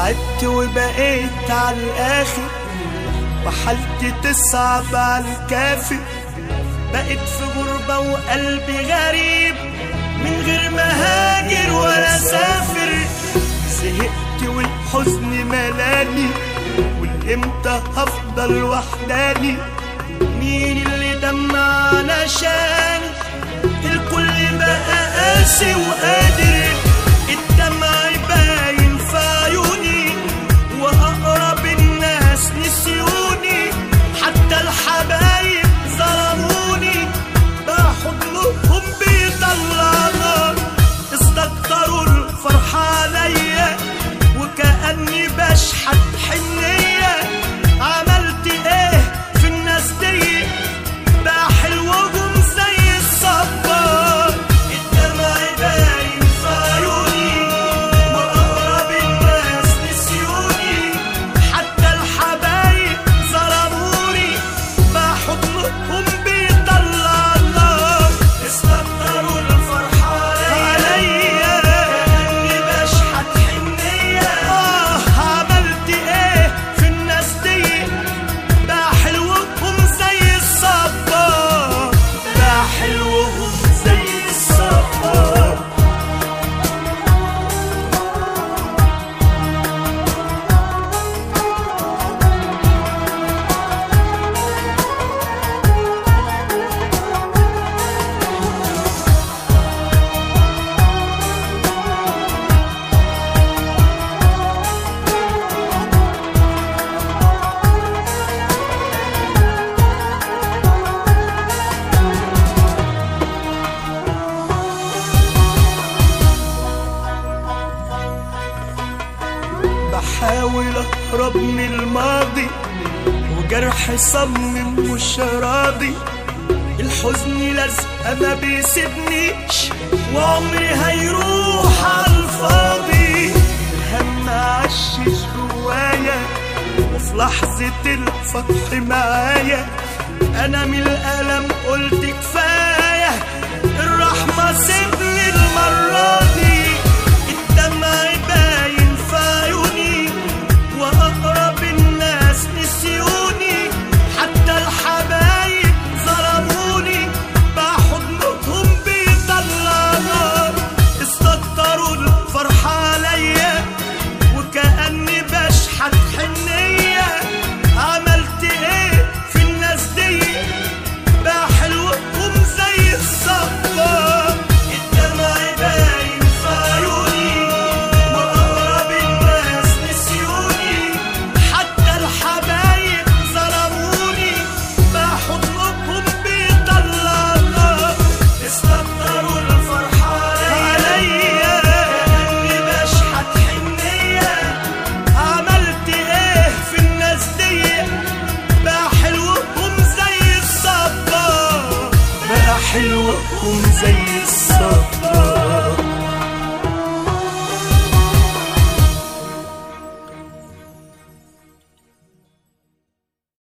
تعبت وبقيت على الآخر وحالتي تصعب على الكافر. بقيت في غربة وقلبي غريب من غير ما هاجر ولا سافر. زهقت والحزن ملاني والامتى هفضل وحداني. مين اللي دمع علشاني؟ الكل بقى قاسي وقادر. الدمع باين في عيوني وأقرب الناس نسيوني. حتى الحبايب ظلموني بقى حضنهم بيطلع نار. استكتروا الفرحة عليا وكأني بشحت حنية. عملت ايه في الناس دي؟ بقى حلوهم زي الصبار. الدمع باين في عيوني وأقرب الناس نسيوني. حتى الحبايب ظلموني بقى حضنهم بيطلع النار. استكتروا الفرحة عليا كأني بشحت حنية. عملت ايه في الناس دي؟ بقى حلوهم زي الصبار. بقى حلوهم زي الصبار. بحاول اهرب من الماضي وجرحي صمم مش راضي. الحزن لازقه ما بيسيبنيش وعمري هيروح عالفاضي. الهم عشش جوايا وفي لحظة الفتح معايا. انا من الألم قلت كفاية الرحمة سيبني المرة دي. الدمع باين في عيوني وأقرب الناس نسيوني. حتى الحبايب ظلموني بقى حضنهم بيطلع نار. استكتروا الفرحة عليا وكأني بشحت حنية. عملت ايه في الناس دي؟ بقى حلوهم زي الصبار. الدمع باين في عيوني وأقرب الناس نسيوني. حتى الحبايب ظلموني بقى حضنهم بيطلع النار. استكتروا الفرحة عليا كأني بشحت حنية. عملت ايه في الناس دي؟ بقى حلوهم زي الصبار. بقى حلوهم زي الصبار.